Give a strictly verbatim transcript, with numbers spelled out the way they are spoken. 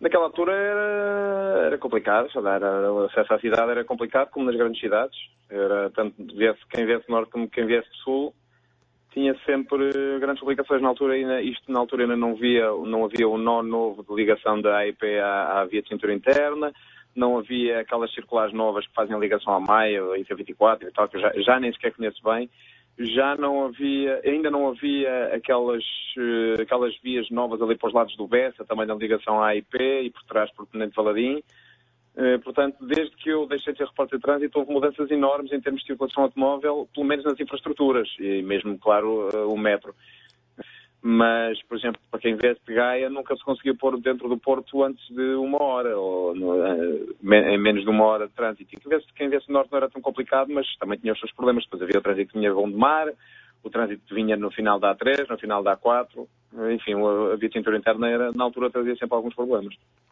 Naquela altura era, era complicado, era, o acesso à cidade era complicado, como nas grandes cidades. Era tanto viesse, quem viesse do norte como quem viesse do sul. Tinha sempre grandes complicações na altura, e isto na altura ainda não havia, não havia o nó novo de ligação da A I P à, à via de cintura interna, não havia aquelas circulares novas que fazem a ligação à Maia, a I C vinte e quatro e tal, que eu já, já nem sequer conheço bem. Já não havia, ainda não havia aquelas, aquelas vias novas ali para os lados do Bessa, também na ligação à A I P e por trás por Tenente Valadim. Uh, portanto, desde que eu deixei de ser repórter de trânsito, houve mudanças enormes em termos de circulação automóvel, pelo menos nas infraestruturas, e mesmo, claro, uh, o metro. Mas, por exemplo, para quem viesse de Gaia, nunca se conseguia pôr dentro do Porto antes de uma hora, ou no, uh, em menos de uma hora de trânsito. E quem viesse, quem viesse do Norte não era tão complicado, mas também tinha os seus problemas. Depois havia o trânsito que vinha de Gondomar, o trânsito que vinha no final da A três, no final da A quatro. Enfim, a via de cintura interna era, na altura trazia sempre alguns problemas.